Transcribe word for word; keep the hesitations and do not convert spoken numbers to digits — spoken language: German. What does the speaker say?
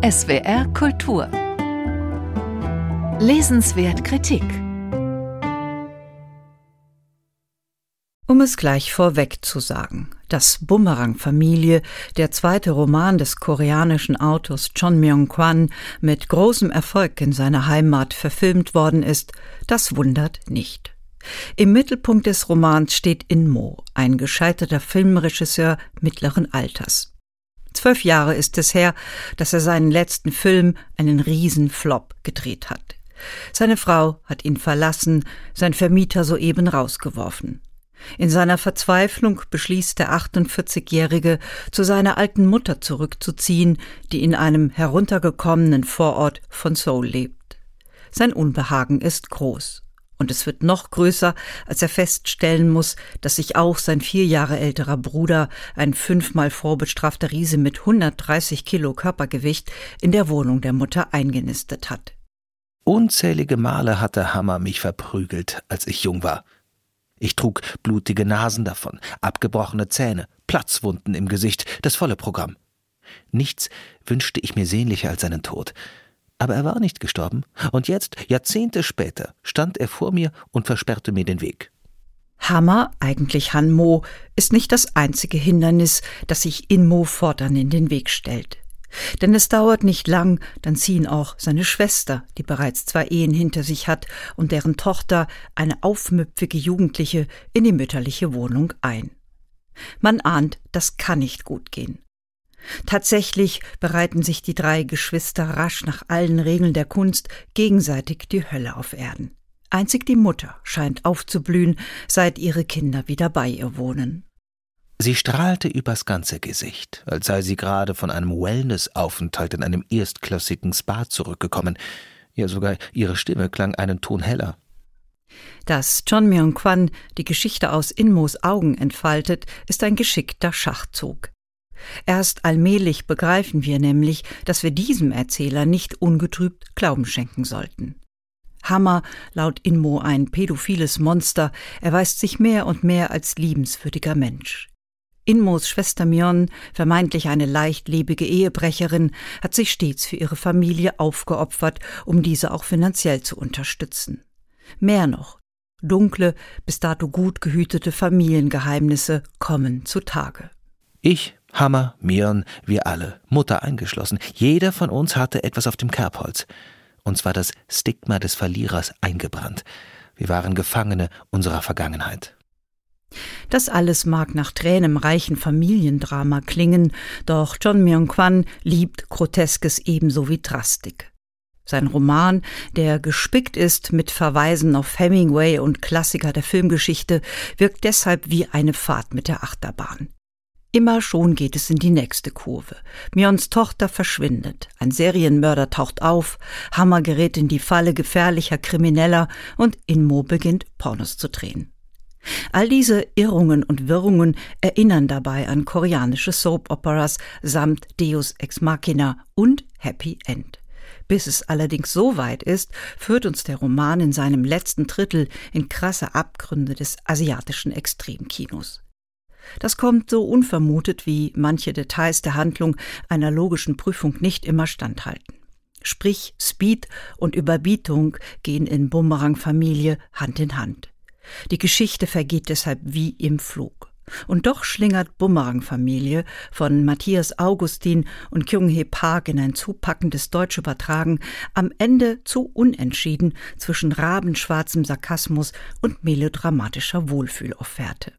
S W R Kultur. Lesenswert Kritik. Um es gleich vorweg zu sagen, dass Bumerang-Familie, der zweite Roman des koreanischen Autors Chon Myung-kwan, mit großem Erfolg in seiner Heimat verfilmt worden ist, das wundert nicht. Im Mittelpunkt des Romans steht In-mo, ein gescheiterter Filmregisseur mittleren Alters. Zwölf Jahre ist es her, dass er seinen letzten Film, einen Riesenflop, gedreht hat. Seine Frau hat ihn verlassen, sein Vermieter soeben rausgeworfen. In seiner Verzweiflung beschließt der achtundvierzigjährige, zu seiner alten Mutter zurückzuziehen, die in einem heruntergekommenen Vorort von Seoul lebt. Sein Unbehagen ist groß. Und es wird noch größer, als er feststellen muss, dass sich auch sein vier Jahre älterer Bruder, ein fünfmal vorbestrafter Riese mit hundertdreißig Kilo Körpergewicht, in der Wohnung der Mutter eingenistet hat. Unzählige Male hatte Hammer mich verprügelt, als ich jung war. Ich trug blutige Nasen davon, abgebrochene Zähne, Platzwunden im Gesicht, das volle Programm. Nichts wünschte ich mir sehnlicher als seinen Tod. Aber er war nicht gestorben, und jetzt, Jahrzehnte später, stand er vor mir und versperrte mir den Weg. Hammer, eigentlich Han-mo, ist nicht das einzige Hindernis, das sich In-mo fortan in den Weg stellt. Denn es dauert nicht lang, dann ziehen auch seine Schwester, die bereits zwei Ehen hinter sich hat, und deren Tochter, eine aufmüpfige Jugendliche, in die mütterliche Wohnung ein. Man ahnt, das kann nicht gut gehen. Tatsächlich bereiten sich die drei Geschwister rasch nach allen Regeln der Kunst gegenseitig die Hölle auf Erden. Einzig die Mutter scheint aufzublühen, seit ihre Kinder wieder bei ihr wohnen. Sie strahlte übers ganze Gesicht, als sei sie gerade von einem Wellness-Aufenthalt in einem erstklassigen Spa zurückgekommen. Ja, sogar ihre Stimme klang einen Ton heller. Dass Chon Myung-kwan die Geschichte aus In-mos Augen entfaltet, ist ein geschickter Schachzug. Erst allmählich begreifen wir nämlich, dass wir diesem Erzähler nicht ungetrübt Glauben schenken sollten. Hammer, laut In-mo ein pädophiles Monster, erweist sich mehr und mehr als liebenswürdiger Mensch. In-mos Schwester Myeon, vermeintlich eine leichtlebige Ehebrecherin, hat sich stets für ihre Familie aufgeopfert, um diese auch finanziell zu unterstützen. Mehr noch, dunkle, bis dato gut gehütete Familiengeheimnisse kommen zutage. Ich, Hammer, Myeon, wir alle, Mutter eingeschlossen, jeder von uns hatte etwas auf dem Kerbholz. Uns war das Stigma des Verlierers eingebrannt. Wir waren Gefangene unserer Vergangenheit. Das alles mag nach tränenreichen Familiendrama klingen, doch Chon Myung-kwan liebt Groteskes ebenso wie Drastik. Sein Roman, der gespickt ist mit Verweisen auf Hemingway und Klassiker der Filmgeschichte, wirkt deshalb wie eine Fahrt mit der Achterbahn. Immer schon geht es in die nächste Kurve. Myons Tochter verschwindet, ein Serienmörder taucht auf, Hammer gerät in die Falle gefährlicher Krimineller und In-mo beginnt Pornos zu drehen. All diese Irrungen und Wirrungen erinnern dabei an koreanische Soap-Operas samt Deus Ex Machina und Happy End. Bis es allerdings so weit ist, führt uns der Roman in seinem letzten Drittel in krasse Abgründe des asiatischen Extremkinos. Das kommt so unvermutet, wie manche Details der Handlung einer logischen Prüfung nicht immer standhalten. Sprich, Speed und Überbietung gehen in Bumerang-Familie Hand in Hand. Die Geschichte vergeht deshalb wie im Flug. Und doch schlingert Bumerang-Familie von Matthias Augustin und Kyung-Hee Park in ein zupackendes Deutsch übertragen am Ende zu unentschieden zwischen rabenschwarzem Sarkasmus und melodramatischer Wohlfühlofferte.